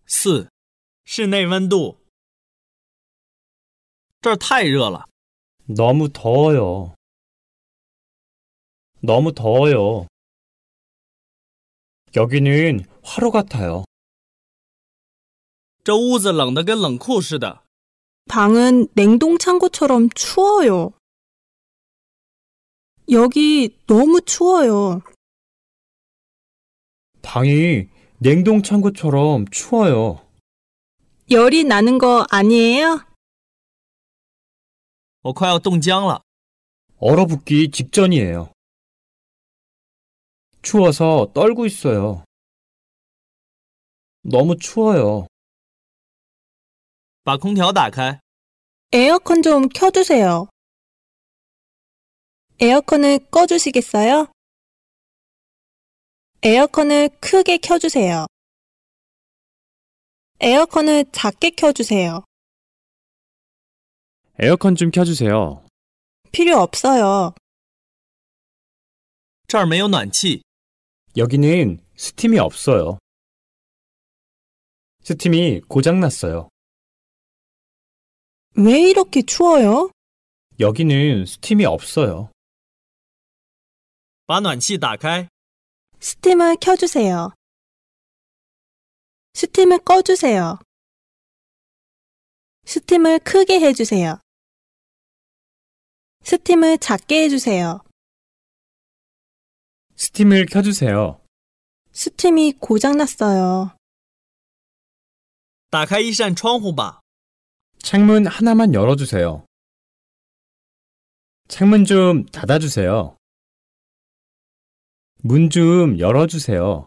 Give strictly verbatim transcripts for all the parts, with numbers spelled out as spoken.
四、室内温度。这儿太热了。 너무 더워요. 너무 더워요. 여기는 화로 같아요. 这屋子冷得跟冷库似的。 방은 냉동 창고처럼 추워요. 여기 너무 추워요. 방이 냉동 창고처럼 추워요. 열이 나는 거 아니에요? 我快要冻僵了。 얼어붙기 직전이에요. 추워서 떨고 있어요. 너무 추워요. 把空调打开。 에어컨 좀 켜주세요. 에어컨을 꺼주시겠어요? 에어컨을 크게 켜주세요. 에어컨을 작게 켜주세요. 에어컨 좀 켜주세요. 필요 없어요. 这儿没有暖气。 여기는 스팀이 없어요. 스팀이 고장났어요. 왜 이렇게 추워요? 여기는 스팀이 없어요. 把暖气打开。 스팀을 켜주세요. 스팀을 꺼주세요. 스팀을 크게 해주세요. 스팀을 작게 해주세요. 스팀을 켜주세요. 스팀이 고장났어요. 打开一扇窗户吧。 창문 하나만 열어주세요. 창문 좀 닫아주세요. 문 좀 열어주세요.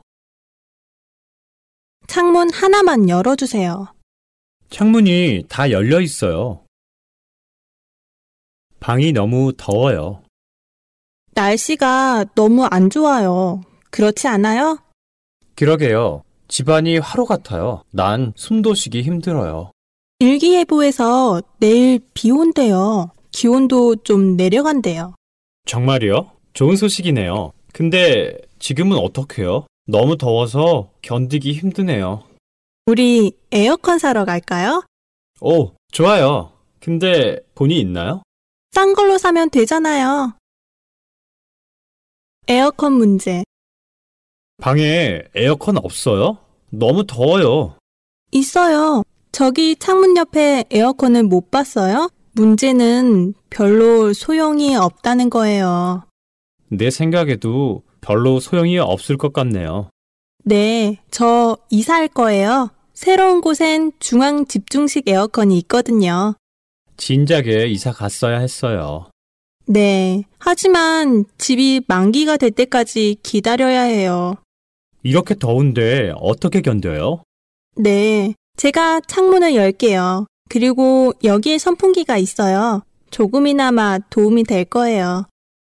창문 하나만 열어주세요. 창문이 다 열려 있어요. 방이 너무 더워요. 날씨가 너무 안 좋아요. 그렇지 않아요? 그러게요. 집안이 화로 같아요. 난 숨도 쉬기 힘들어요. 일기예보에서 내일 비 온대요. 기온도 좀 내려간대요. 정말이요? 좋은 소식이네요. 근데 지금은 어떡해요? 너무 더워서 견디기 힘드네요. 우리 에어컨 사러 갈까요? 오, 좋아요. 근데 돈이 있나요? 싼 걸로 사면 되잖아요. 에어컨 문제. 방에 에어컨 없어요? 너무 더워요. 있어요. 저기 창문 옆에 에어컨을 못 봤어요? 문제는 별로 소용이 없다는 거예요. 내 생각에도 별로 소용이 없을 것 같네요. 네, 저 이사할 거예요. 새로운 곳엔 중앙 집중식 에어컨이 있거든요. 진작에 이사 갔어야 했어요. 네, 하지만 집이 만기가 될 때까지 기다려야 해요. 이렇게 더운데 어떻게 견뎌요? 네, 제가 창문을 열게요. 그리고 여기에 선풍기가 있어요. 조금이나마 도움이 될 거예요.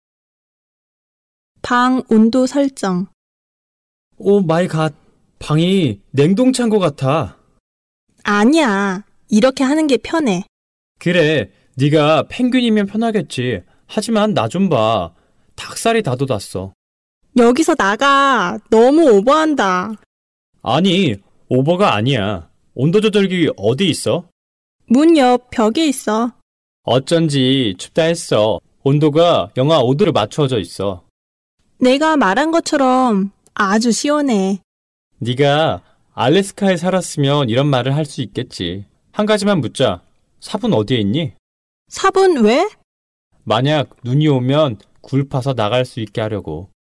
방 온도 설정. 오 마이 갓, 방이 냉동창고 같아. 아니야, 이렇게 하는 게 편해. 그래, 네가 펭귄이면 편하겠지. 하지만 나 좀 봐. 닭살이 다 돋았어. 여기서 나가. 너무 오버한다. 아니, 오버가 아니야. 온도 조절기 어디 있어? 문 옆 벽에 있어. 어쩐지 춥다 했어. 온도가 영하 오 도로 맞춰져 있어. 내가 말한 것처럼 아주 시원해. 네가 알래스카에 살았으면 이런 말을 할 수 있겠지. 한 가지만 묻자. 삽은 어디에 있니? 삽은 왜? 만약 눈이 오면 굴 파서 나갈 수 있게 하려고.